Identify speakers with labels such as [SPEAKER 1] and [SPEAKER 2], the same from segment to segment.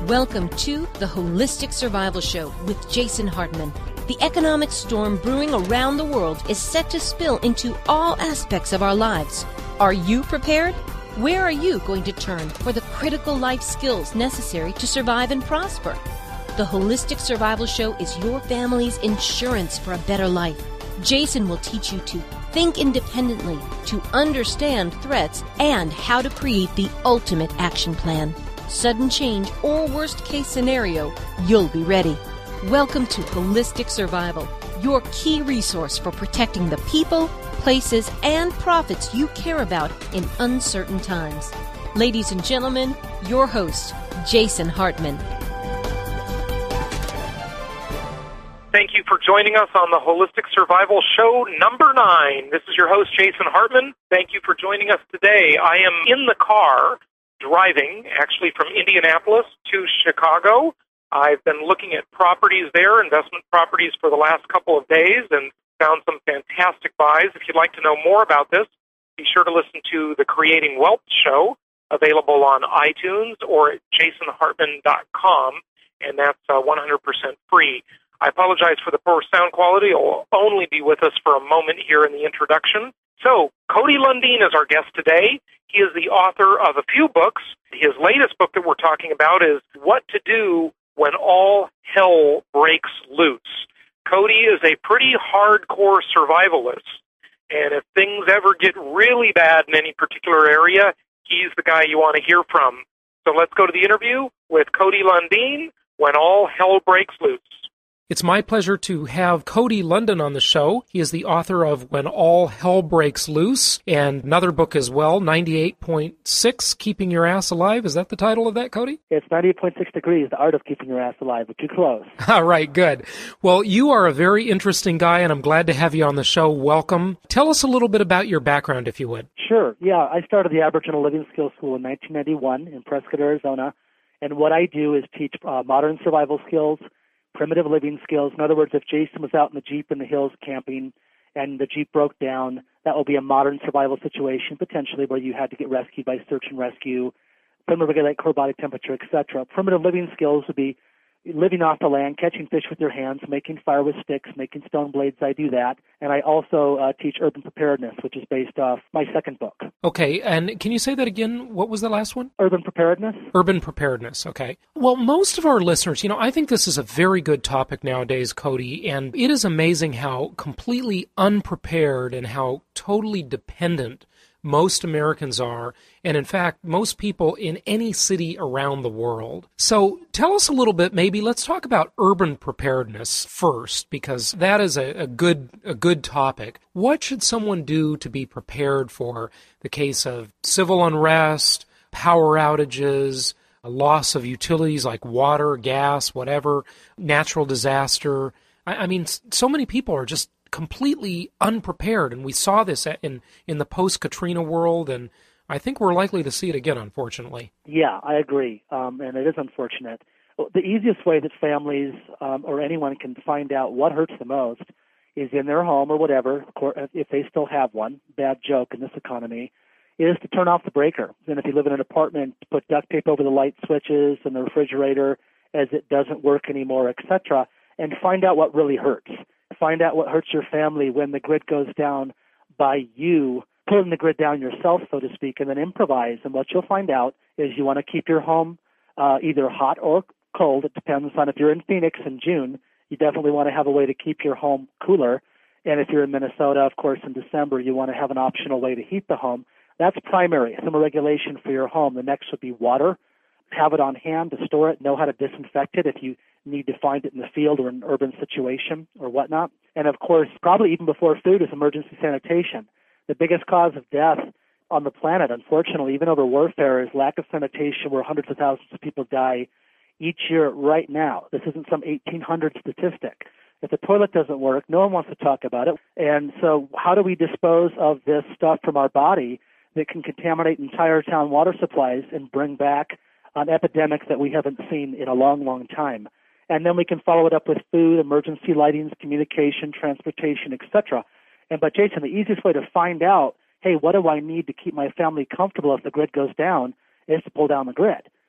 [SPEAKER 1] Welcome to the Holistic Survival Show with Jason Hartman. The economic storm brewing around the world is set to spill into all aspects of our lives. Are you prepared? Where are you going to turn for the critical life skills necessary to survive and prosper? The Holistic Survival Show is your family's insurance for a better life. Jason will teach you to think independently, to understand threats, and how to create the ultimate action plan. Sudden change or worst case scenario, you'll be ready. Welcome to Holistic Survival, your key resource for protecting the people, places, and profits you care about in uncertain times. Ladies and gentlemen, your host, Jason Hartman.
[SPEAKER 2] Thank you for joining us on the Holistic Survival Show number 9. This is your host, Jason Hartman. Thank you for joining us today. I am in the car driving, actually from Indianapolis to Chicago. I've been looking at properties there, investment properties, for the last couple of days and found some fantastic buys. If you'd like to know more about this, be sure to listen to the Creating Wealth Show, available on iTunes or at jasonhartman.com, and that's 100% free. I apologize for the poor sound quality. It will only be with us for a moment here in the introduction. So, Cody Lundin is our guest today. He is the author of a few books. His latest book that we're talking about is What to Do When All Hell Breaks Loose. Cody is a pretty hardcore survivalist, and if things ever get really bad in any particular area, he's the guy you want to hear from. So let's go to the interview with Cody Lundin, When All Hell Breaks Loose.
[SPEAKER 3] It's my pleasure to have Cody Lundin on the show. He is the author of When All Hell Breaks Loose, and another book as well, 98.6, Keeping Your Ass Alive. Is that the title of that, Cody?
[SPEAKER 4] It's 98.6 Degrees, The Art of Keeping Your Ass Alive, but too close.
[SPEAKER 3] All right, good. Well, you are a very interesting guy, and I'm glad to have you on the show. Welcome. Tell us a little bit about your background, if you would.
[SPEAKER 4] Sure. Yeah, I started the Aboriginal Living Skills School in 1991 in Prescott, Arizona, and what I do is teach modern survival skills, primitive living skills. In other words, if Jason was out in the Jeep in the hills camping and the Jeep broke down, that will be a modern survival situation, potentially, where you had to get rescued by search and rescue, thermoregulate core body temperature, etc. Primitive living skills would be living off the land, catching fish with your hands, making fire with sticks, making stone blades. I do that. And I also teach urban preparedness, which is based off my second book.
[SPEAKER 3] Okay, and can you say that again? What was the last one?
[SPEAKER 4] Urban preparedness.
[SPEAKER 3] Urban preparedness, okay. Well, most of our listeners, I think this is a very good topic nowadays, Cody, and it is amazing how completely unprepared and how totally dependent most Americans are, and in fact, most people in any city around the world. So tell us a little bit, maybe let's talk about urban preparedness first, because that is a good topic. What should someone do to be prepared for the case of civil unrest, power outages, a loss of utilities like water, gas, whatever, natural disaster? I mean, so many people are just completely unprepared, and we saw this in the post-Katrina world, and I think we're likely to see it again, unfortunately.
[SPEAKER 4] Yeah, I agree, and it is unfortunate. The easiest way that families or anyone can find out what hurts the most is in their home or whatever, if they still have one, bad joke in this economy, is to turn off the breaker. And if you live in an apartment, put duct tape over the light switches and the refrigerator as it doesn't work anymore, etc., and find out what really hurts. Find out what hurts your family when the grid goes down by you pulling the grid down yourself, so to speak, and then improvise. And what you'll find out is you want to keep your home either hot or cold. It depends on if you're in Phoenix in June, you definitely want to have a way to keep your home cooler. And if you're in Minnesota, of course, in December, you want to have an optional way to heat the home. That's primary, thermoregulation for your home. The next would be water. Have it on hand to store it, know how to disinfect it if you need to find it in the field or an urban situation or whatnot. And of course, probably even before food, is emergency sanitation. The biggest cause of death on the planet, unfortunately, even over warfare, is lack of sanitation, where hundreds of thousands of people die each year right now. This isn't some 1800 statistic. If the toilet doesn't work, no one wants to talk about it. And so how do we dispose of this stuff from our body that can contaminate entire town water supplies and bring back an epidemic that we haven't seen in a long, long time? And then we can follow it up with food, emergency lightings, communication, transportation, etc. But Jason, the easiest way to find out, hey, what do I need to keep my family comfortable if the grid goes down, is to pull down the grid.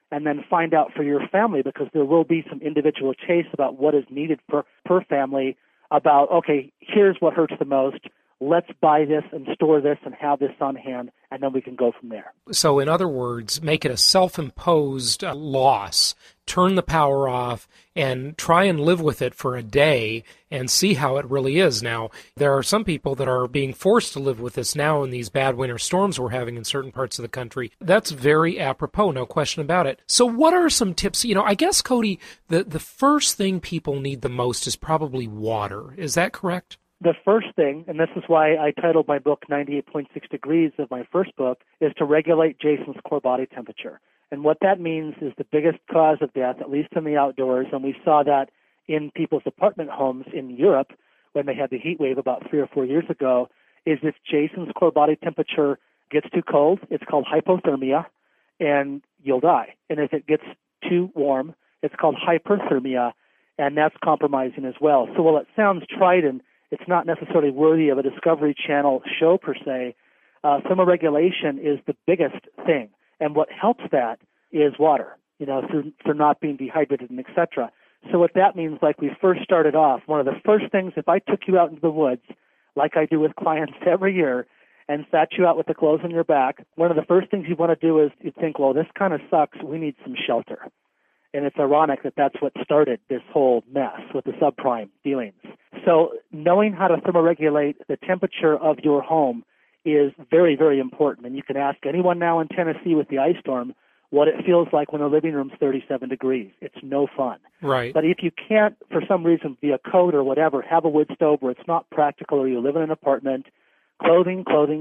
[SPEAKER 4] and then find out for your family, because there will be some individual taste about what is needed per family about, okay, here's what hurts the most. Let's buy this and store this and have this on hand, and then we can go from there.
[SPEAKER 3] So in other words, make it a self-imposed loss. Turn the power off and try and live with it for a day and see how it really is. Now, there are some people that are being forced to live with this now in these bad winter storms we're having in certain parts of the country. That's very apropos, no question about it. So what are some tips? I guess, Cody, the first thing people need the most is probably water. Is that correct?
[SPEAKER 4] The first thing, and this is why I titled my book 98.6 Degrees of my first book, is to regulate Jason's core body temperature. And what that means is the biggest cause of death, at least in the outdoors, and we saw that in people's apartment homes in Europe when they had the heat wave about 3 or 4 years ago, is if Jason's core body temperature gets too cold, it's called hypothermia, and you'll die. And if it gets too warm, it's called hyperthermia, and that's compromising as well. So while it sounds trite and it's not necessarily worthy of a Discovery Channel show per se, thermoregulation is the biggest thing. And what helps that is water, through not being dehydrated and et cetera. So what that means, like we first started off, one of the first things, if I took you out into the woods, like I do with clients every year, and sat you out with the clothes on your back, one of the first things you want to do is you think, well, this kind of sucks. We need some shelter. And it's ironic that that's what started this whole mess with the subprime dealings. So knowing how to thermoregulate the temperature of your home is very, very important. And you can ask anyone now in Tennessee with the ice storm what it feels like when the living room's 37 degrees. It's no fun.
[SPEAKER 3] Right.
[SPEAKER 4] But if you can't, for some reason, via code or whatever, have a wood stove where it's not practical or you live in an apartment, clothing. Clothing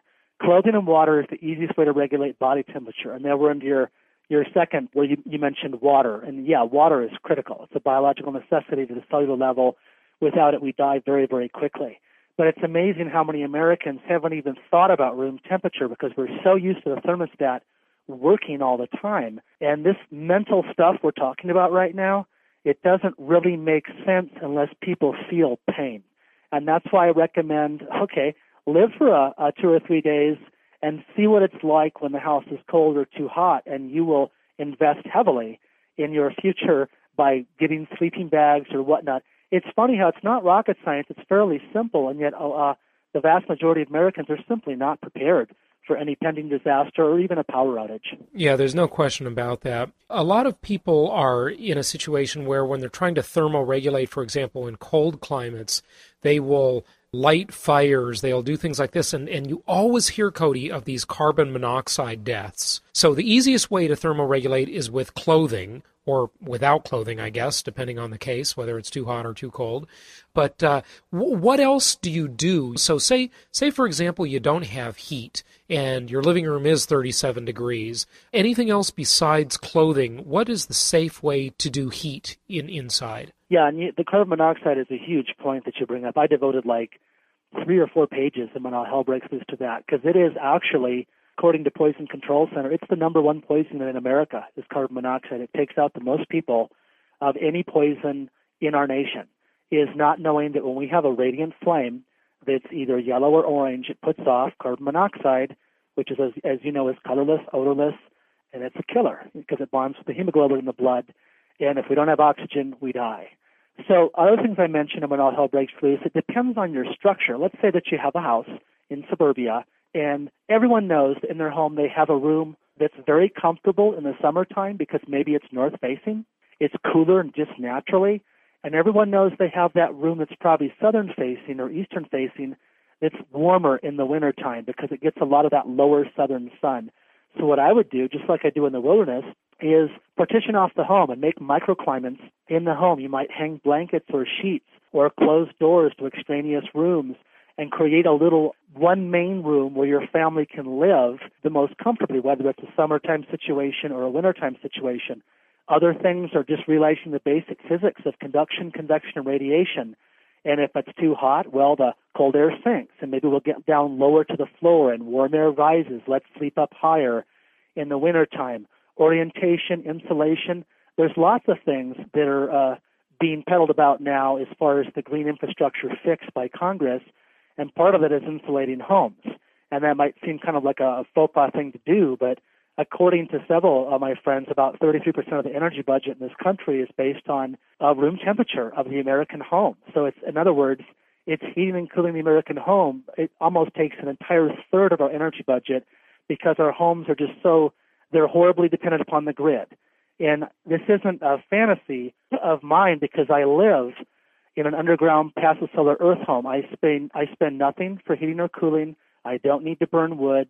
[SPEAKER 4] and water is the easiest way to regulate body temperature. And then we're into your second, where you mentioned water. And yeah, water is critical. It's a biological necessity to the cellular level. Without it, we die very, very quickly. But it's amazing how many Americans haven't even thought about room temperature because we're so used to the thermostat working all the time. And this mental stuff we're talking about right now, it doesn't really make sense unless people feel pain. And that's why I recommend, live for a 2 or 3 days and see what it's like when the house is cold or too hot, and you will invest heavily in your future by getting sleeping bags or whatnot. It's funny how it's not rocket science. It's fairly simple, and yet the vast majority of Americans are simply not prepared for any pending disaster or even a power outage.
[SPEAKER 3] Yeah, there's no question about that. A lot of people are in a situation where when they're trying to thermoregulate, for example, in cold climates, they will light fires, they'll do things like this, and you always hear, Cody, of these carbon monoxide deaths. So the easiest way to thermoregulate is with clothing, or without clothing, I guess, depending on the case, whether it's too hot or too cold. But what else do you do? So say, for example, you don't have heat and your living room is 37 degrees. Anything else besides clothing? What is the safe way to do heat inside?
[SPEAKER 4] Yeah, and the carbon monoxide is a huge point that you bring up. I devoted like 3 or 4 pages in When All Hell Breaks Loose to that, because it is actually, according to Poison Control Center, it's the number one poison in America is carbon monoxide. It takes out the most people of any poison in our nation, is not knowing that when we have a radiant flame that's either yellow or orange, it puts off carbon monoxide, which is, as you know, is colorless, odorless, and it's a killer because it bonds with the hemoglobin in the blood. And if we don't have oxygen, we die. So other things I mentioned When All Hell Breaks Loose, it depends on your structure. Let's say that you have a house in suburbia, and everyone knows that in their home they have a room that's very comfortable in the summertime because maybe it's north-facing. It's cooler and just naturally. And everyone knows they have that room that's probably southern-facing or eastern-facing that's warmer in the wintertime because it gets a lot of that lower southern sun. So what I would do, just like I do in the wilderness, is partition off the home and make microclimates in the home. You might hang blankets or sheets or close doors to extraneous rooms and create a little one main room where your family can live the most comfortably, whether it's a summertime situation or a wintertime situation. Other things are just realizing the basic physics of conduction, convection, and radiation. And if it's too hot, well, the cold air sinks, and maybe we'll get down lower to the floor, and warm air rises. Let's sleep up higher in the wintertime. Orientation, insulation. There's lots of things that are being peddled about now as far as the green infrastructure fix by Congress, and part of it is insulating homes. And that might seem kind of like a faux pas thing to do, but according to several of my friends, about 33% of the energy budget in this country is based on room temperature of the American home. So it's, in other words, it's heating and cooling the American home. It almost takes an entire third of our energy budget because our homes are just so, they're horribly dependent upon the grid. And this isn't a fantasy of mine because I live in an underground passive solar earth home. I spend nothing for heating or cooling. I don't need to burn wood.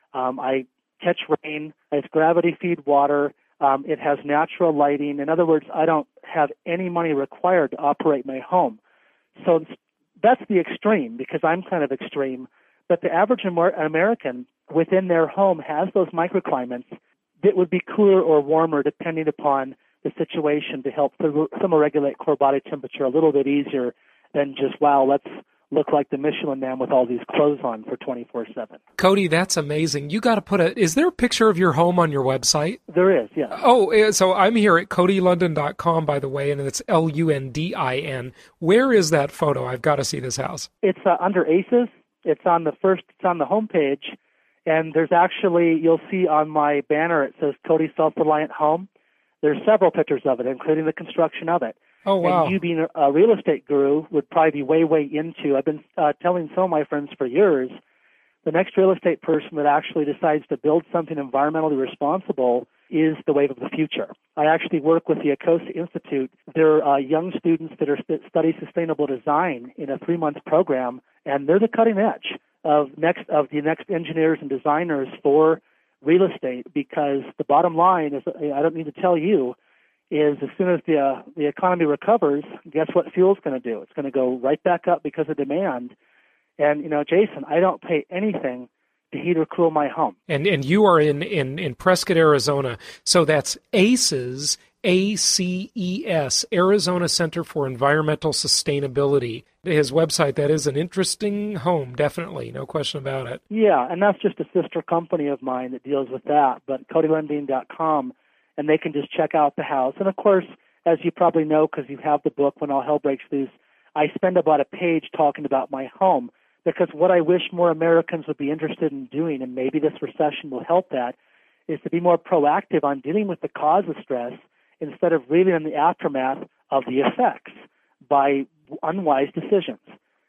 [SPEAKER 4] I catch rain. It's gravity feed water. It has natural lighting. In other words, I don't have any money required to operate my home. So that's the extreme because I'm kind of extreme. But the average American within their home has those microclimates that would be cooler or warmer depending upon the situation to help thermoregulate core body temperature a little bit easier than just, wow, let's look like the Michelin Man with all these clothes on for 24/7.
[SPEAKER 3] Cody, that's amazing. You got to put is there a picture of your home on your website?
[SPEAKER 4] There is, yeah.
[SPEAKER 3] Oh, so I'm here at CodyLondon.com, by the way, and it's LUNDIN. Where is that photo? I've got to see this house.
[SPEAKER 4] It's under ACES. It's on the homepage. And there's actually, you'll see on my banner, it says Cody Self-Reliant Home. There's several pictures of it, including the construction of it.
[SPEAKER 3] Oh, wow.
[SPEAKER 4] And you being a real estate guru would probably be way into, I've been telling some of my friends for years, the next real estate person that actually decides to build something environmentally responsible is the wave of the future. I actually work with the Ecosa Institute. They're young students that study sustainable design in a 3-month program, and they're the cutting edge of the next engineers and designers for real estate, because the bottom line is, I don't need to tell you, is as soon as the economy recovers, guess what fuel's going to do? It's going to go right back up because of demand. And, Jason, I don't pay anything to heat or cool my home. And
[SPEAKER 3] you are in Prescott, Arizona. So that's ACES, ACES, Arizona Center for Environmental Sustainability. His website, that is an interesting home, definitely, no question about it.
[SPEAKER 4] Yeah, and that's just a sister company of mine that deals with that, but CodyLondon.com, and they can just check out the house. And, of course, as you probably know, because you have the book, When All Hell Breaks Loose, I spend about a page talking about my home, because what I wish more Americans would be interested in doing, and maybe this recession will help that, is to be more proactive on dealing with the cause of stress instead of reeling in the aftermath of the effects by unwise decisions.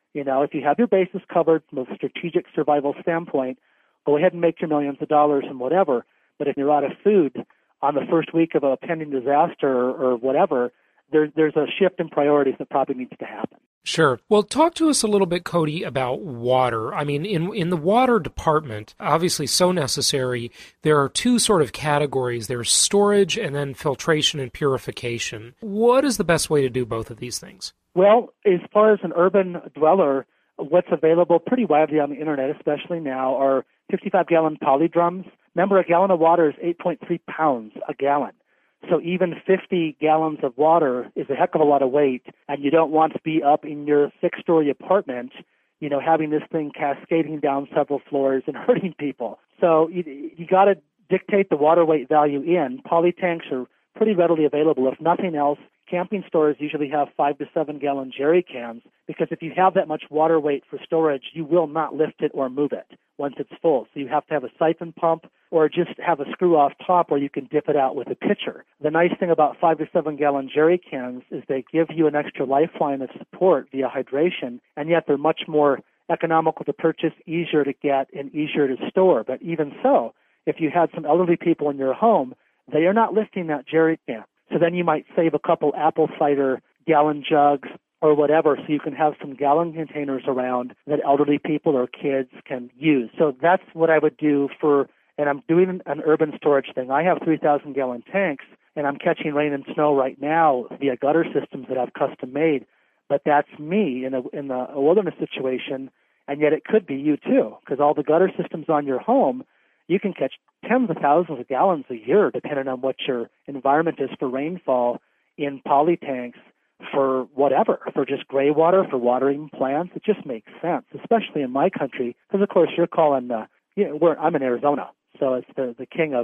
[SPEAKER 4] If you have your bases covered from a strategic survival standpoint, go ahead and make your millions of dollars and whatever. But if you're out of food on the first week of a pending disaster or whatever, there's a shift in priorities that probably needs to happen.
[SPEAKER 3] Sure. Well, talk to us a little bit, Cody, about water. I mean, in the water department, obviously so necessary, there are two sort of categories. There's storage and then filtration and purification. What is the best way to do both of these things?
[SPEAKER 4] Well, as far as an urban dweller, what's available pretty widely on the internet, especially now, are 55-gallon poly drums. Remember, a gallon of water is 8.3 pounds a gallon. So even 50 gallons of water is a heck of a lot of weight, and you don't want to be up in your 6-story apartment, having this thing cascading down several floors and hurting people. So you got to dictate the water weight value in. Poly tanks are pretty readily available. If nothing else, camping stores usually have 5 to 7 gallon jerry cans, because if you have that much water weight for storage, you will not lift it or move it once it's full. So you have to have a siphon pump or just have a screw off top where you can dip it out with a pitcher. The nice thing about 5 to 7 gallon jerry cans is they give you an extra lifeline of support via hydration, and yet they're much more economical to purchase, easier to get, and easier to store. But even so, if you had some elderly people in your home, they are not lifting that jerry can. So then you might save a couple apple cider gallon jugs or whatever, so you can have some gallon containers around that elderly people or kids can use. So that's what I would do and I'm doing an urban storage thing. I have 3,000-gallon tanks, and I'm catching rain and snow right now via gutter systems that I've custom made. But that's me in a wilderness situation, and yet it could be you too, because all the gutter systems on your home, you can catch tens of thousands of gallons a year, depending on what your environment is for rainfall, in poly tanks for whatever, for just gray water, for watering plants. It just makes sense, especially in my country, because of course you're calling, I'm in Arizona, so it's the king of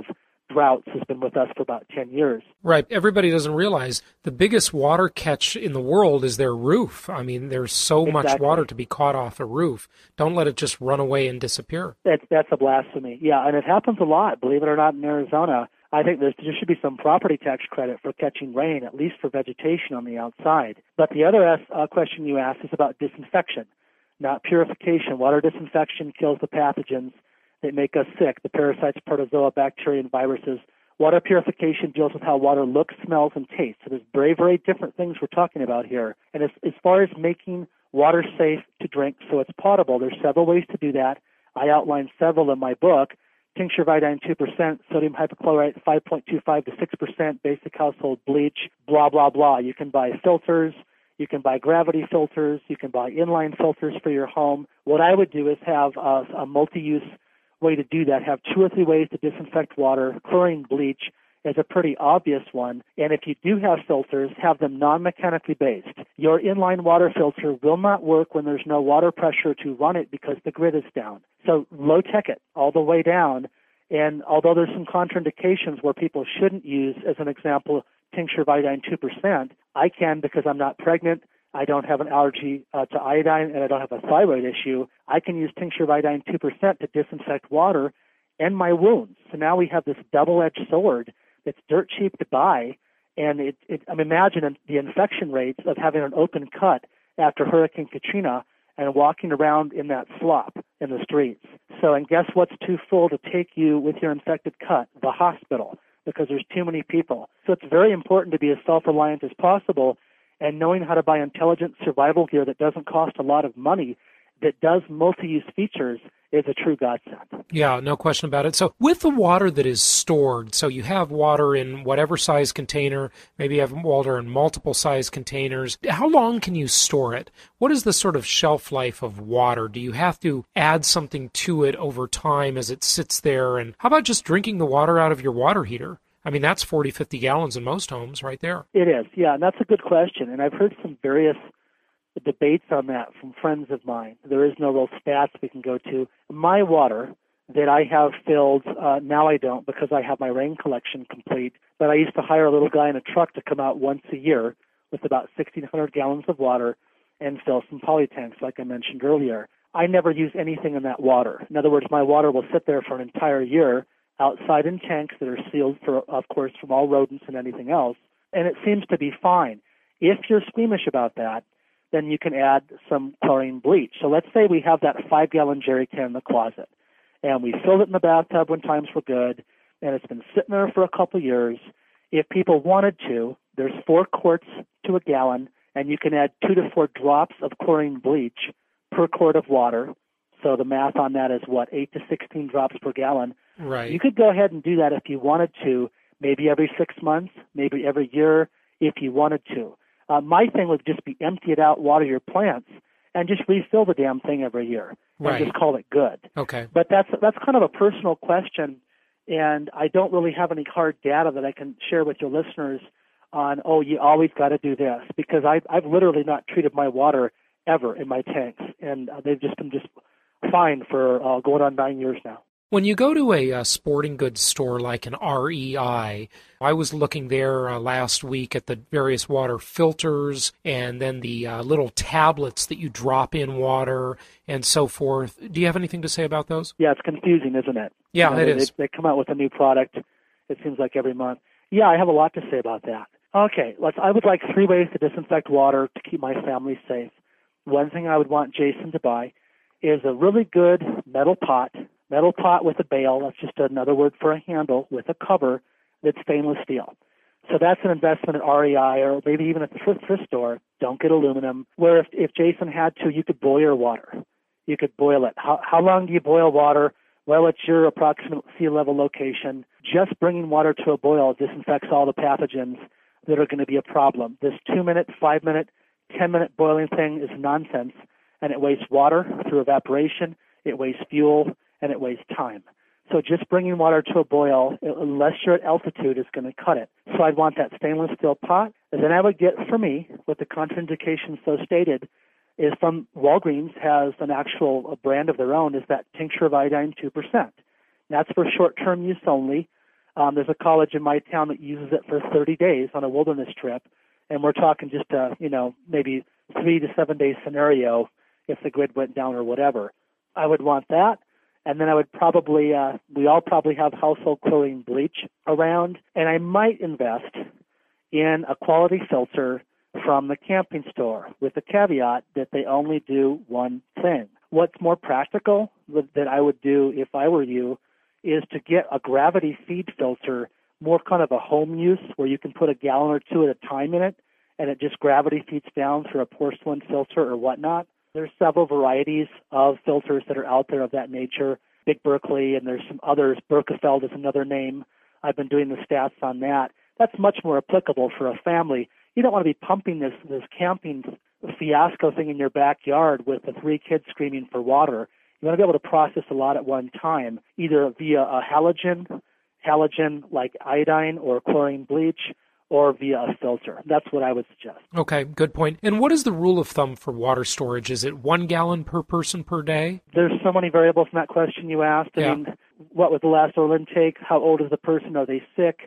[SPEAKER 4] droughts has been with us for about 10 years.
[SPEAKER 3] Right. Everybody doesn't realize the biggest water catch in the world is their roof. I mean, there's so much water to be caught off a roof. Don't let it just run away and disappear.
[SPEAKER 4] That's a blasphemy. Yeah, and it happens a lot, believe it or not, in Arizona. I think there should be some property tax credit for catching rain, at least for vegetation on the outside. But the other question you asked is about disinfection, not purification. Water disinfection kills the pathogens that make us sick, the parasites, protozoa, bacteria, and viruses. Water purification deals with how water looks, smells, and tastes. So there's very, very different things we're talking about here. And as far as making water safe to drink so it's potable, there's several ways to do that. I outline several in my book. Tincture of iodine 2%, sodium hypochlorite 5.25 to 6%, basic household bleach, blah, blah, blah. You can buy filters. You can buy gravity filters. You can buy inline filters for your home. What I would do is have a multi-use way to do that. Have 2 or 3 ways to disinfect water. Chlorine bleach is a pretty obvious one. And if you do have filters, have them non-mechanically based. Your inline water filter will not work when there's no water pressure to run it because the grid is down. So low-tech it all the way down. And although there's some contraindications where people shouldn't use, as an example, tincture of iodine 2%, I can because I'm not pregnant, I don't have an allergy to iodine, and I don't have a thyroid issue. I can use tincture of iodine 2% to disinfect water and my wounds. So now we have this double-edged sword that's dirt cheap to buy, and I'm imagining the infection rates of having an open cut after Hurricane Katrina and walking around in that slop in the streets. So, and guess what's too full to take you with your infected cut? The hospital, because there's too many people. So it's very important to be as self-reliant as possible, and knowing how to buy intelligent survival gear that doesn't cost a lot of money, that does multi-use features, is a true godsend.
[SPEAKER 3] Yeah, no question about it. So with the water that is stored, so you have water in whatever size container, maybe you have water in multiple size containers, how long can you store it? What is the sort of shelf life of water? Do you have to add something to it over time as it sits there? And how about just drinking the water out of your water heater? I mean, that's 40, 50 gallons in most homes right there.
[SPEAKER 4] It is, yeah, and that's a good question. And I've heard some various debates on that from friends of mine. There is no real stats we can go to. My water that I have filled, now I don't because I have my rain collection complete, but I used to hire a little guy in a truck to come out once a year with about 1,600 gallons of water and fill some poly tanks like I mentioned earlier. I never use anything in that water. In other words, my water will sit there for an entire year outside in tanks that are sealed, of course, from all rodents and anything else, and it seems to be fine. If you're squeamish about that, then you can add some chlorine bleach. So let's say we have that 5-gallon jerry can in the closet, and we filled it in the bathtub when times were good, and it's been sitting there for a couple of years. If people wanted to, there's 4 quarts to a gallon, and you can add 2 to 4 drops of chlorine bleach per quart of water. So the math on that is, 8 to 16 drops per gallon.
[SPEAKER 3] Right.
[SPEAKER 4] You could go ahead and do that if you wanted to, maybe every 6 months, maybe every year if you wanted to. My thing would just be empty it out, water your plants, and just refill the damn thing every year and just call it good.
[SPEAKER 3] Okay.
[SPEAKER 4] But that's kind of a personal question, and I don't really have any hard data that I can share with your listeners on, you always got to do this, because I've literally not treated my water ever in my tanks, and they've just been fine for going on 9 years now.
[SPEAKER 3] When you go to a sporting goods store like an REI, I was looking there last week at the various water filters and then the little tablets that you drop in water and so forth. Do you have anything to say about those?
[SPEAKER 4] Yeah, it's confusing, isn't it?
[SPEAKER 3] Yeah, it is.
[SPEAKER 4] They come out with a new product, it seems like every month. Yeah, I have a lot to say about that. Okay, I would like 3 ways to disinfect water to keep my family safe. One thing I would want Jason to buy is a really good metal pot with a bail. That's just another word for a handle with a cover that's stainless steel. So that's an investment at REI or maybe even at the thrift store. Don't get aluminum. Where if Jason had to, you could boil your water. You could boil it. How long do you boil water? Well, at your approximate sea level location. Just bringing water to a boil disinfects all the pathogens that are going to be a problem. This 2-minute, 5-minute, 10-minute boiling thing is nonsense, and it wastes water through evaporation, it wastes fuel, and it wastes time. So just bringing water to a boil, unless you're at altitude, is going to cut it. So I'd want that stainless steel pot. And then I would get, for me, with the contraindications so stated, is from Walgreens has an actual brand of their own, is that tincture of iodine 2%. That's for short-term use only. There's a college in my town that uses it for 30 days on a wilderness trip, and we're talking just a, maybe 3 to 7 day scenario if the grid went down or whatever. I would want that. And then I would probably, we all probably have household chlorine bleach around, and I might invest in a quality filter from the camping store with the caveat that they only do one thing. What's more practical that I would do if I were you is to get a gravity feed filter, more kind of a home use where you can put a gallon or two at a time in it, and it just gravity feeds down through a porcelain filter or whatnot. There's several varieties of filters that are out there of that nature. Big Berkeley, and there's some others. Berkefeld is another name. I've been doing the stats on that. That's much more applicable for a family. You don't want to be pumping this camping fiasco thing in your backyard with the 3 kids screaming for water. You want to be able to process a lot at one time, either via a halogen like iodine or chlorine bleach, or via a filter. That's what I would suggest.
[SPEAKER 3] Okay, good point. And what is the rule of thumb for water storage? Is it 1 gallon per person per day?
[SPEAKER 4] There's so many variables in that question you asked. I mean, what was the last oil intake? How old is the person? Are they sick?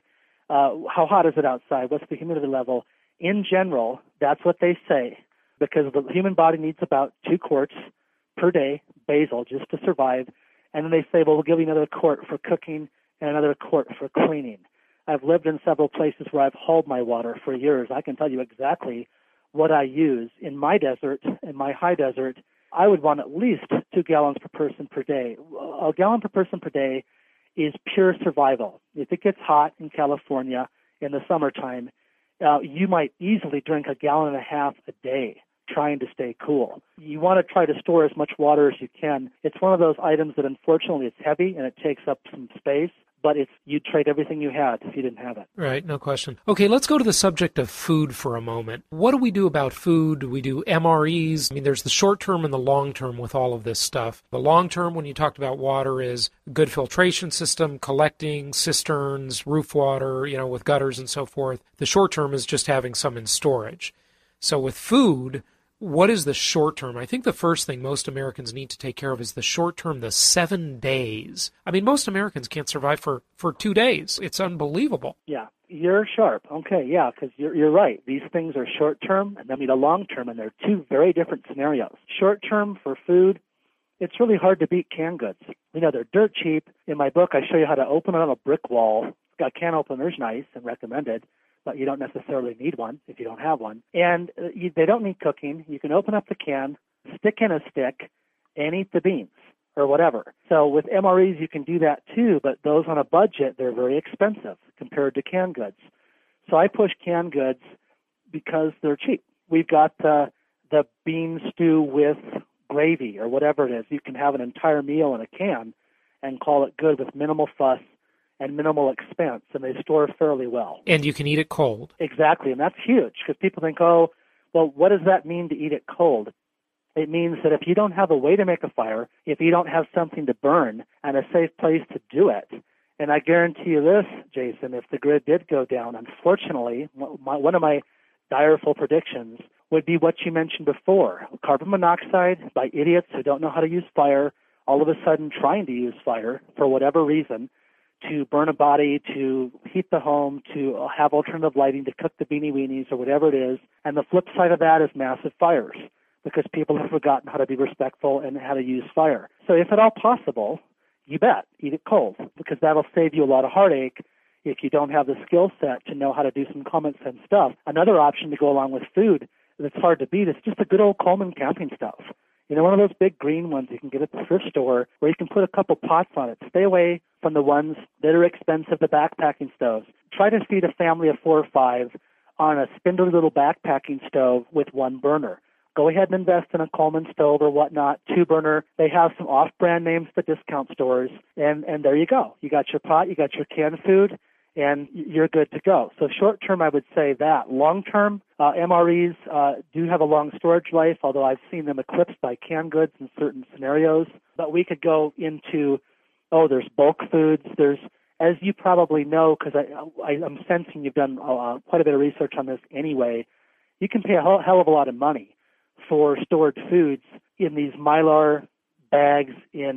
[SPEAKER 4] How hot is it outside? What's the humidity level? In general, that's what they say, because the human body needs about 2 quarts per day, basal, just to survive. And then they say, well, we'll give you another quart for cooking and another quart for cleaning. I've lived in several places where I've hauled my water for years. I can tell you exactly what I use. In my desert, in my high desert, I would want at least 2 gallons per person per day. A gallon per person per day is pure survival. If it gets hot in California in the summertime, you might easily drink 1.5 gallons a day trying to stay cool. You want to try to store as much water as you can. It's one of those items that unfortunately it's heavy and it takes up some space, but you'd trade everything you had if you didn't have it.
[SPEAKER 3] Right, no question. Okay, let's go to the subject of food for a moment. What do we do about food? Do we do MREs? I mean, there's the short term and the long term with all of this stuff. The long term, when you talked about water, is good filtration system, collecting cisterns, roof water, with gutters and so forth. The short term is just having some in storage. So with food, what is the short term? I think the first thing most Americans need to take care of is the short term, the 7 days. I mean, most Americans can't survive for 2 days. It's unbelievable.
[SPEAKER 4] Yeah, you're sharp. Okay, yeah, because you're right. These things are short term and then the long term, and they're 2 very different scenarios. Short term for food, it's really hard to beat canned goods. They're dirt cheap. In my book, I show you how to open up a brick wall. A can opener's nice and recommended, but you don't necessarily need one if you don't have one. And they don't need cooking. You can open up the can, stick in a stick, and eat the beans or whatever. So with MREs, you can do that too, but those on a budget, they're very expensive compared to canned goods. So I push canned goods because they're cheap. We've got the bean stew with gravy or whatever it is. You can have an entire meal in a can and call it good with minimal fuss and minimal expense, and they store fairly well.
[SPEAKER 3] And you can eat it cold.
[SPEAKER 4] Exactly, and that's huge, because people think, oh, well, what does that mean to eat it cold? It means that if you don't have a way to make a fire, if you don't have something to burn and a safe place to do it, and I guarantee you this, Jason, if the grid did go down, unfortunately, one of my direful predictions would be what you mentioned before, carbon monoxide by idiots who don't know how to use fire, all of a sudden trying to use fire for whatever reason, to burn a body, to heat the home, to have alternative lighting, to cook the beanie weenies or whatever it is. And the flip side of that is massive fires, because people have forgotten how to be respectful and how to use fire. So if at all possible, you bet, eat it cold, because that'll save you a lot of heartache if you don't have the skill set to know how to do some common sense stuff. Another option to go along with food that's hard to beat is just the good old Coleman camping stuff. One of those big green ones you can get at the thrift store where you can put a couple pots on it. Stay away from the ones that are expensive, the backpacking stoves. Try to feed a family of 4 or 5 on a spindly little backpacking stove with 1 burner. Go ahead and invest in a Coleman stove or whatnot, 2-burner. They have some off-brand names at the discount stores, and there you go. You got your pot, you got your canned food, and you're good to go. So short term, I would say that. Long term, MREs do have a long storage life, although I've seen them eclipsed by canned goods in certain scenarios. But we could go into, there's bulk foods. There's, as you probably know, because I'm sensing you've done quite a bit of research on this anyway, you can pay a hell of a lot of money for stored foods in these Mylar bags in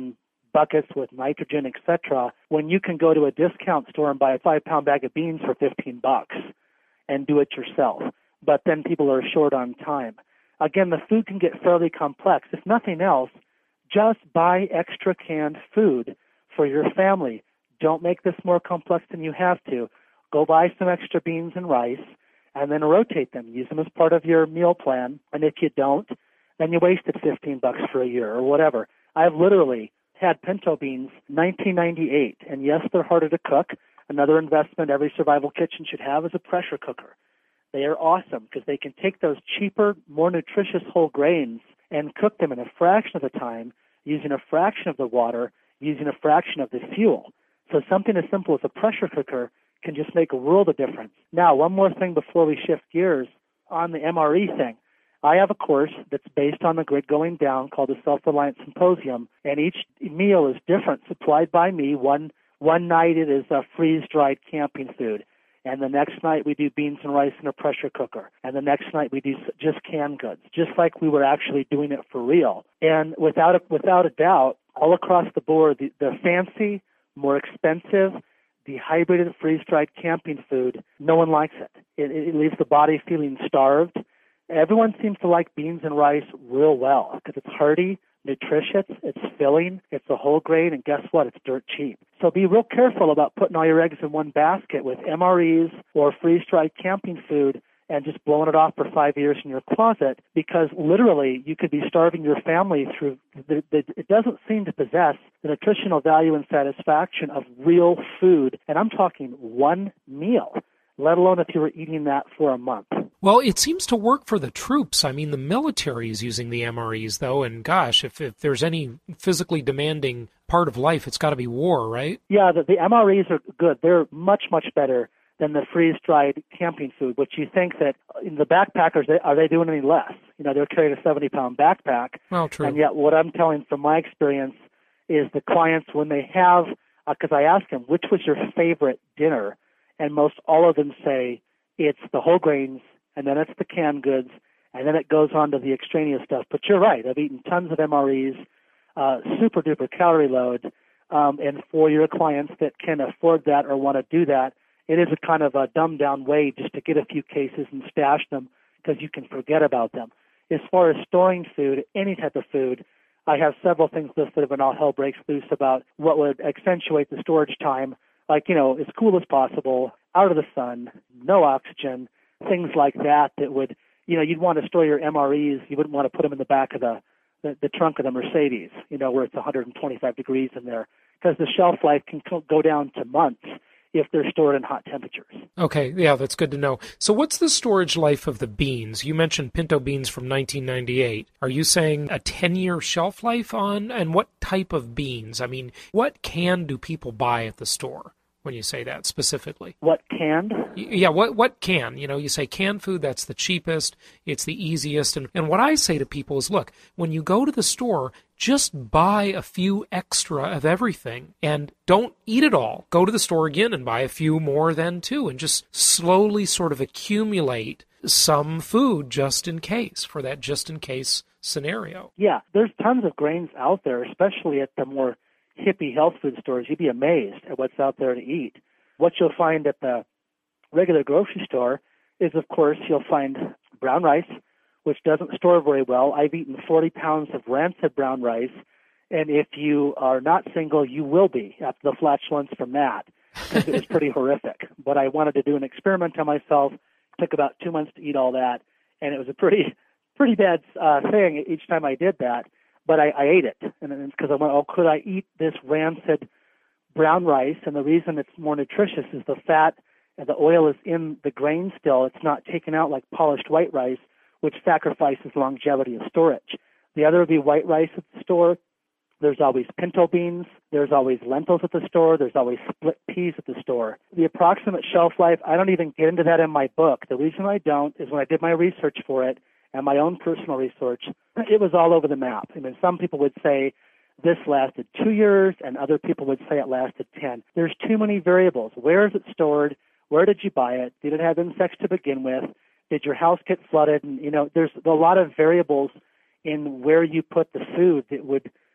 [SPEAKER 4] buckets with nitrogen, etc., when you can go to a discount store and buy a 5-pound bag of beans for $15 and do it yourself. But then people are short on time. Again, the food can get fairly complex. If nothing else, just buy extra canned food for your family. Don't make this more complex than you have to. Go buy some extra beans and rice and then rotate them. Use them as part of your meal plan. And if you don't, then you wasted $15 for a year or whatever. I've literally had pinto beans 1998. And yes, they're harder to cook. Another investment every survival kitchen should have is a pressure cooker. They are awesome because they can take those cheaper, more nutritious whole grains and cook them in a fraction of the time, using a fraction of the water, using a fraction of the fuel. So something as simple as a pressure cooker can just make a world of difference. Now, one more thing before we shift gears on the MRE thing. I have a course that's based on the grid going down called the Self-Reliance Symposium, and each meal is different, supplied by me. One night it is a freeze-dried camping food, and the next night we do beans and rice in a pressure cooker, and the next night we do just canned goods, just like we were actually doing it for real. And without a doubt, all across the board, the fancy, more expensive, dehydrated freeze-dried camping food, no one likes it. It leaves the body feeling starved. Everyone seems to like beans and rice real well because it's hearty, nutritious, it's filling, it's a whole grain, and guess what? It's dirt cheap. So be real careful about putting all your eggs in one basket with MREs or freeze-dried camping food and just blowing it off for 5 years in your closet, because literally you could be starving your family through it doesn't seem to possess the nutritional value and satisfaction of real food. And I'm talking one meal, let alone if you were eating that for a month.
[SPEAKER 3] Well, it seems to work for the troops. I mean, the military is using the MREs, though, and gosh, if there's any physically demanding part of life, it's got to be war, right?
[SPEAKER 4] Yeah, the MREs are good. They're much, much better than the freeze-dried camping food, which you think that in the backpackers, are they doing any less? You know, they're carrying a 70-pound backpack.
[SPEAKER 3] Well, true.
[SPEAKER 4] And yet what I'm telling from my experience is the clients, when they have, because I ask them, which was your favorite dinner? And most all of them say it's the whole grains, and then it's the canned goods, and then it goes on to the extraneous stuff. But you're right. I've eaten tons of MREs, super-duper calorie load, and for your clients that can afford that or want to do that, it is a kind of a dumbed-down way just to get a few cases and stash them because you can forget about them. As far as storing food, any type of food, I have several things listed when all hell breaks loose about what would accentuate the storage time, like, you know, as cool as possible, out of the sun, no oxygen, things like that would, you know, you'd want to store your MREs. You wouldn't want to put them in the back of the trunk of the Mercedes, you know, where it's 125 degrees in there, because the shelf life can go down to months if they're stored in hot temperatures.
[SPEAKER 3] Okay, yeah, that's good to know. So what's the storage life of the beans? You mentioned pinto beans from 1998. Are you saying a 10-year shelf life on? And what type of beans? I mean, what can do people buy at the store when you say that specifically? What canned? Yeah, what can? You know, you say canned food, that's the cheapest, it's the easiest. And what I say to people is, look, when you go to the store, just buy a few extra of everything and don't eat it all. Go to the store again and buy a few more then too, and just slowly sort of accumulate some food just in case, for that just in case scenario.
[SPEAKER 4] Yeah, there's tons of grains out there, especially at the more hippie health food stores. You'd be amazed at what's out there to eat. What you'll find at the regular grocery store is, of course, you'll find brown rice, which doesn't store very well. I've eaten 40 pounds of rancid brown rice, and if you are not single, you will be after the flatulence from that, because it was pretty horrific. But I wanted to do an experiment on myself. It took about 2 months to eat all that, and it was a pretty bad thing each time I did that. But I ate it, and it's because I went, oh, could I eat this rancid brown rice? And the reason it's more nutritious is the fat and the oil is in the grain still. It's not taken out like polished white rice, which sacrifices longevity of storage. The other would be white rice at the store. There's always pinto beans. There's always lentils at the store. There's always split peas at the store. The approximate shelf life, I don't even get into that in my book. The reason I don't is when I did my research for it, and my own personal research, it was all over the map. I mean, some people would say this lasted 2 years, and other people would say it lasted 10. There's too many variables. Where is it stored? Where did you buy it? Did it have insects to begin with? Did your house get flooded? And, you know, there's a lot of variables in where you put the food that would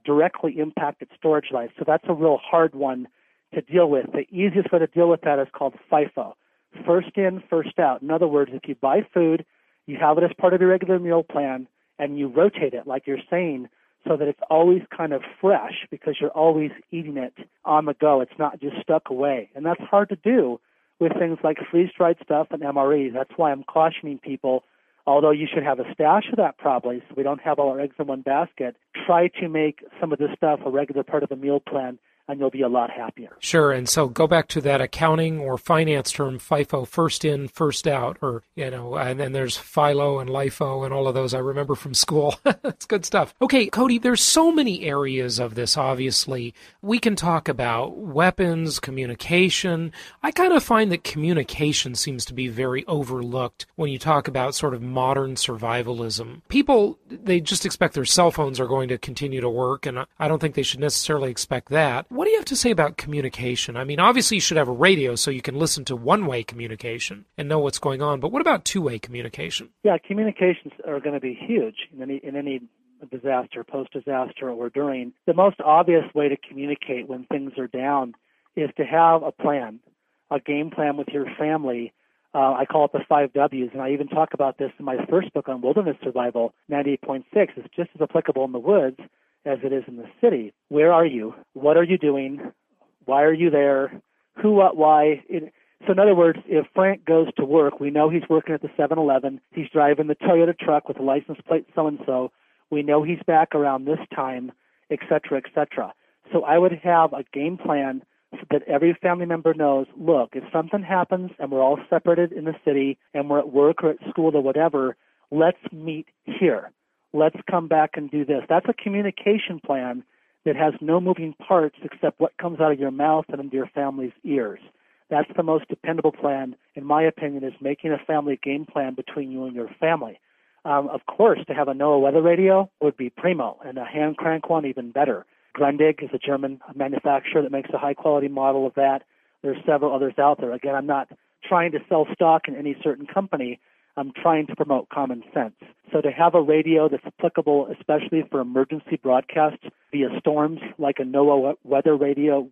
[SPEAKER 4] directly impacted storage life. So that's a real hard one to deal with. The easiest way to deal with that is called FIFO, first in, first out. In other words, if you buy food, you have it as part of your regular meal plan, and you rotate it, like you're saying, so that it's always kind of fresh because you're always eating it on the go. It's not just stuck away. And that's hard to do with things like freeze-dried stuff and MREs. That's why I'm cautioning people, although you should have a stash of that probably, so we don't have all our eggs in one basket, try to make some of this stuff a regular part of the meal plan, and you'll be a lot happier.
[SPEAKER 3] Sure, and so go back to that accounting or finance term, FIFO, first in, first out, or, and then there's FILO and LIFO and all of those I remember from school. That's good stuff. Okay, Cody, there's so many areas of this, obviously. We can talk about weapons, communication. I kind of find that communication seems to be very overlooked when you talk about sort of modern survivalism. People, they just expect their cell phones are going to continue to work, and I don't think they should necessarily expect that. What do you have to say about communication? I mean, obviously you should have a radio so you can listen to one-way communication and know what's going on, but what about two-way communication?
[SPEAKER 4] Yeah, communications are going to be huge in any disaster, post-disaster, or during. The most obvious way to communicate when things are down is to have a plan, a game plan with your family. I call it the 5 Ws, and I even talk about this in my first book on wilderness survival, 98.6. It's just as applicable in the woods as it is in the city. Where are you? What are you doing? Why are you there? Who, what, why? So in other words, if Frank goes to work, we know he's working at the 7-Eleven. He's driving the Toyota truck with a license plate so-and-so. We know he's back around this time, et cetera, et cetera. So I would have a game plan so that every family member knows, look, if something happens and we're all separated in the city and we're at work or at school or whatever, let's meet here. Let's come back and do this. That's a communication plan that has no moving parts except what comes out of your mouth and into your family's ears. That's the most dependable plan, in my opinion, is making a family game plan between you and your family. Of course, to have a NOAA weather radio would be primo, and a hand crank one even better. Grundig is a German manufacturer that makes a high-quality model of that. There's several others out there. Again, I'm not trying to sell stock in any certain company. I'm trying to promote common sense. So to have a radio that's applicable, especially for emergency broadcasts via storms, like a NOAA weather radio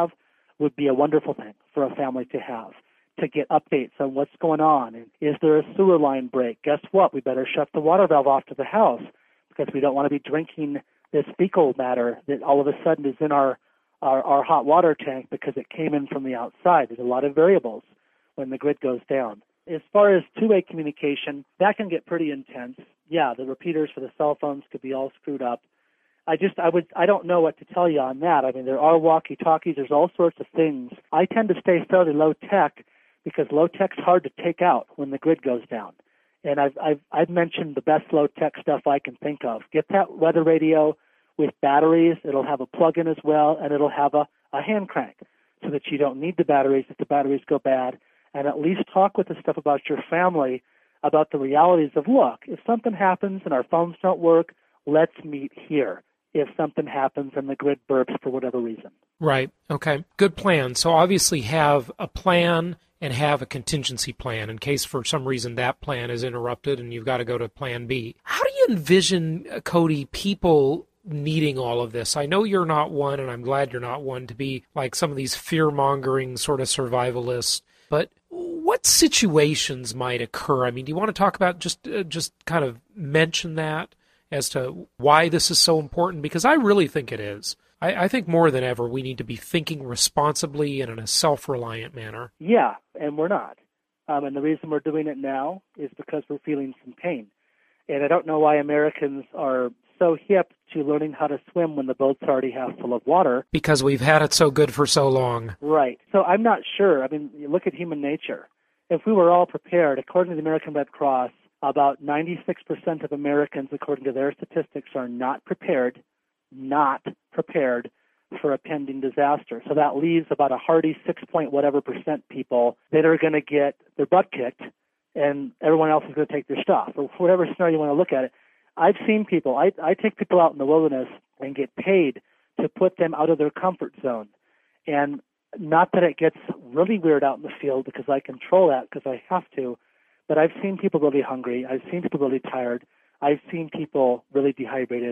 [SPEAKER 4] would be a wonderful thing for a family to have, to get updates on what's going on. And is there a sewer line break? Guess what? We better shut the water valve off to the house because we don't want to be drinking this fecal matter that all of a sudden is in our hot water tank because it came in from the outside. There's a lot of variables when the grid goes down. As far as two-way communication, that can get pretty intense. Yeah, the repeaters for the cell phones could be all screwed up. I don't know what to tell you on that. I mean, there are walkie-talkies. There's all sorts of things. I tend to stay fairly low-tech because low-tech's hard to take out when the grid goes down. And I've mentioned the best low-tech stuff I can think of. Get that weather radio with batteries. It'll have a plug-in as well, and it'll have a hand crank so that you don't need the batteries if the batteries go bad. And at least talk with the stuff about your family, about the realities of, look, if something happens and our phones don't work, let's meet here. If something happens and the grid burps for whatever reason.
[SPEAKER 3] Right. Okay. Good plan. So obviously have a plan and have a contingency plan in case for some reason that plan is interrupted and you've got to go to plan B. How do you envision, Cody, people needing all of this? I know you're not one, and I'm glad you're not one, to be like some of these fear-mongering sort of survivalists, but what situations might occur? I mean, do you want to talk about just kind of mention that as to why this is so important? Because I really think it is. I think more than ever we need to be thinking responsibly and in a self-reliant manner.
[SPEAKER 4] Yeah, and we're not. And the reason we're doing it now is because we're feeling some pain. And I don't know why Americans are so hip to learning how to swim when the boat's already half full of water.
[SPEAKER 3] Because we've had it so good for so long.
[SPEAKER 4] Right. So I'm not sure. I mean, you look at human nature. If we were all prepared, according to the American Red Cross, about 96% of Americans, according to their statistics, are not prepared for a pending disaster. So that leaves about a hearty 6-point-whatever% people that are going to get their butt kicked, and everyone else is going to take their stuff, or whatever scenario you want to look at it. I've seen people, I take people out in the wilderness and get paid to put them out of their comfort zone. And not that it gets really weird out in the field because I control that because I have to, but I've seen people really hungry. I've seen people really tired. I've seen people really dehydrated.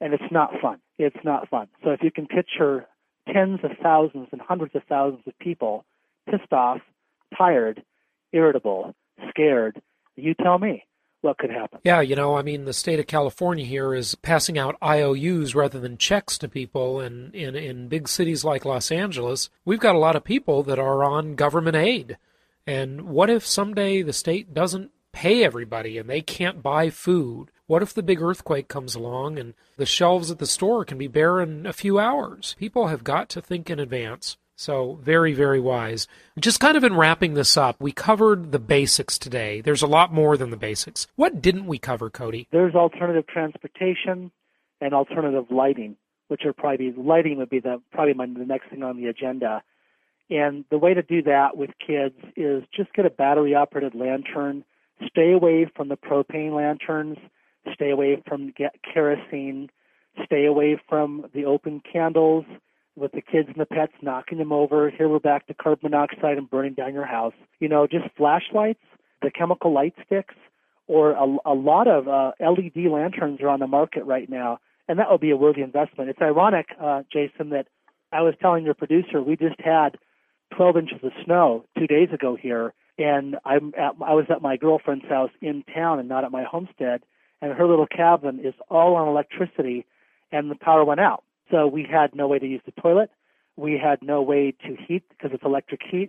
[SPEAKER 4] and it's not fun. It's not fun. So if you can picture tens of thousands and hundreds of thousands of people pissed off, tired, irritable, scared, you tell me what could happen.
[SPEAKER 3] Yeah, the state of California here is passing out IOUs rather than checks to people, and in big cities like Los Angeles, we've got a lot of people that are on government aid. And what if someday the state doesn't pay everybody and they can't buy food? What if the big earthquake comes along and the shelves at the store can be bare in a few hours? People have got to think in advance. So very, very wise. Just kind of in wrapping this up, we covered the basics today. There's a lot more than the basics. What didn't we cover, Cody?
[SPEAKER 4] There's alternative transportation and alternative lighting, which are lighting would be the next thing on the agenda. And the way to do that with kids is just get a battery-operated lantern. Stay away from the propane lanterns. Stay away from kerosene. Stay away from the open candles with the kids and the pets knocking them over. Here we're back to carbon monoxide and burning down your house. Just flashlights, the chemical light sticks, or a lot of LED lanterns are on the market right now, and that would be a worthy investment. It's ironic, Jason, that I was telling your producer we just had 12 inches of snow 2 days ago here, and I was at my girlfriend's house in town and not at my homestead, and her little cabin is all on electricity, and the power went out. So we had no way to use the toilet. We had no way to heat because it's electric heat.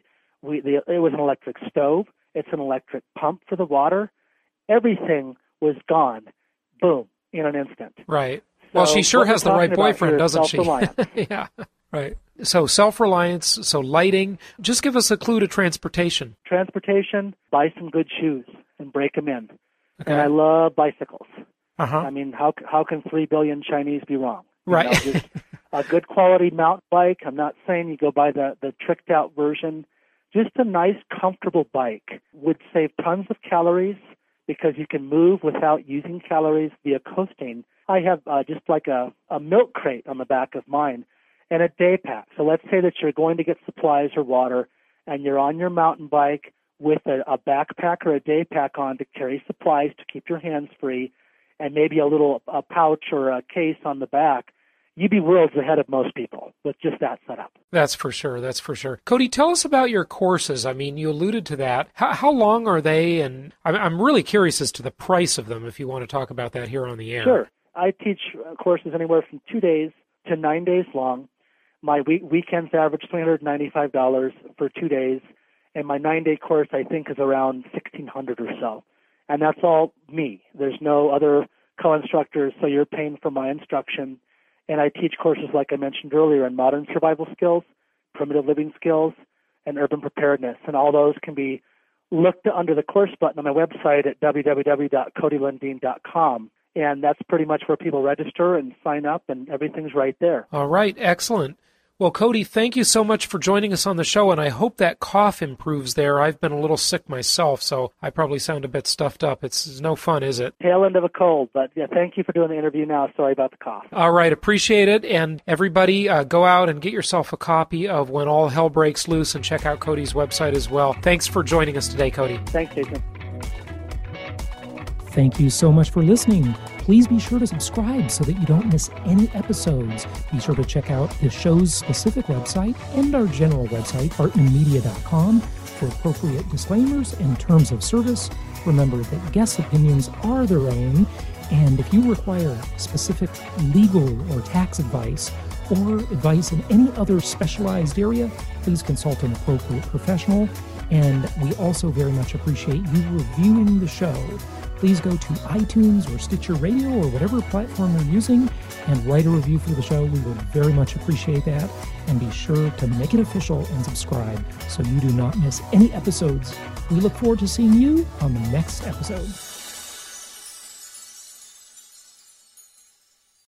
[SPEAKER 4] It was an electric stove. It's an electric pump for the water. Everything was gone. Boom, in an instant.
[SPEAKER 3] Right. Well, she sure has the right boyfriend, doesn't she? Yeah, right. So self-reliance, so lighting. Just give us a clue to transportation.
[SPEAKER 4] Transportation, buy some good shoes and break them in.
[SPEAKER 3] Okay.
[SPEAKER 4] And I love bicycles.
[SPEAKER 3] Uh-huh.
[SPEAKER 4] I mean, how can 3 billion Chinese be wrong?
[SPEAKER 3] Right.
[SPEAKER 4] Just a good quality mountain bike. I'm not saying you go buy the tricked out version. Just a nice, comfortable bike would save tons of calories because you can move without using calories via coasting. I have just like a milk crate on the back of mine and a day pack. So let's say that you're going to get supplies or water and you're on your mountain bike with a backpack or a day pack on to carry supplies to keep your hands free, and maybe a pouch or a case on the back. You'd be worlds ahead of most people with just that setup.
[SPEAKER 3] That's for sure. That's for sure. Cody, tell us about your courses. I mean, you alluded to that. How long are they? And I'm really curious as to the price of them, if you want to talk about that here on the air.
[SPEAKER 4] Sure. I teach courses anywhere from 2 days to 9 days long. My weekends average $395 for 2 days, and my 9-day course, I think, is around $1,600 or so. And that's all me. There's no other co-instructors, so you're paying for my instruction. And I teach courses, like I mentioned earlier, in modern survival skills, primitive living skills, and urban preparedness. And all those can be looked under the course button on my website at www.codylundeen.com. And that's pretty much where people register and sign up, and everything's right there.
[SPEAKER 3] All right, excellent. Well, Cody, thank you so much for joining us on the show, and I hope that cough improves there. I've been a little sick myself, so I probably sound a bit stuffed up. It's no fun, is it?
[SPEAKER 4] Tail end of a cold, but yeah, thank you for doing the interview now. Sorry about the cough.
[SPEAKER 3] All right, appreciate it. And everybody, go out and get yourself a copy of When All Hell Breaks Loose and check out Cody's website as well. Thanks for joining us today, Cody.
[SPEAKER 4] Thanks, Jason.
[SPEAKER 5] Thank you so much for listening. Please be sure to subscribe so that you don't miss any episodes. Be sure to check out the show's specific website and our general website, hartmanmedia.com, for appropriate disclaimers and terms of service. Remember that guest opinions are their own, and if you require specific legal or tax advice or advice in any other specialized area, please consult an appropriate professional. And we also very much appreciate you reviewing the show. Please go to iTunes or Stitcher Radio or whatever platform you're using and write a review for the show. We would very much appreciate that. And be sure to make it official and subscribe so you do not miss any episodes. We look forward to seeing you on the next episode.